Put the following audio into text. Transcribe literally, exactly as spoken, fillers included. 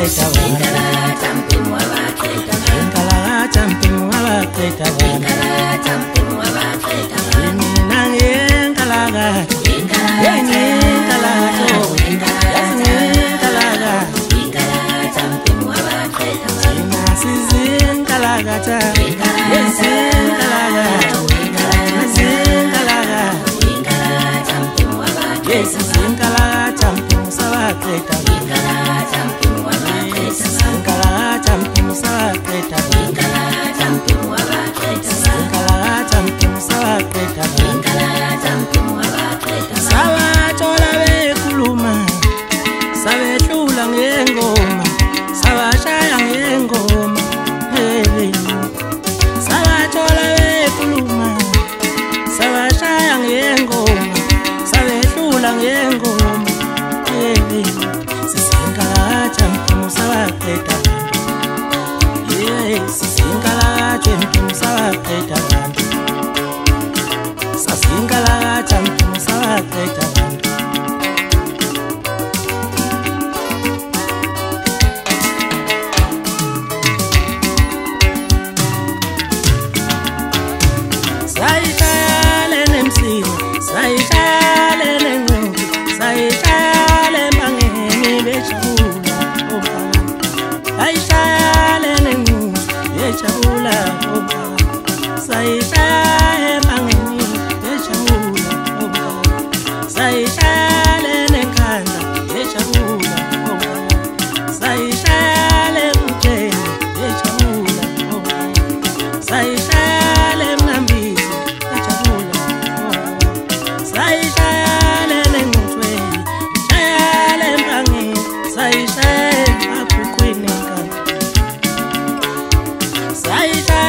wabaqeda Ingala jumping wabaqeda Ingala jumping wabaqeda Ingala jumping wabaqeda Mina ngengala Ingala Ingala Ingala Ingala jumping wabaqeda Ina sizingala gata Ingala Ingala Ingala Ingala jumping wabaqeda Yes ingala jumping wabaqeda Ingala jumping wabaqeda Ingala jumping wabaqeda Ingala jumping wabaqeda Ingala jumping wabaqeda Ingala jumping wabaqeda Sabathola bekhuluma Sabethula ngengoma Sabashaya ngengoma Hey Sabathola bekhuluma Sabashaya ngengoma Sabethula ngengoma Hey Sisingala jumping wabaqeda Yes sisingala jumping wabaqeda Sasingala jumping wabaqeda Sayishale nemsini sayishale nengubi sayishale bangeni bejabula obaba sayishale nengubi bejabula obaba sayishale bangeni bejabula obaba sayishale nenkanda bejabula obaba sayishale mthengi bejabula obaba sayishale mnambisi bejabula obaba sayishale nengcwele sayishale mbangeni sayishale akhukhwini nkanda sayishale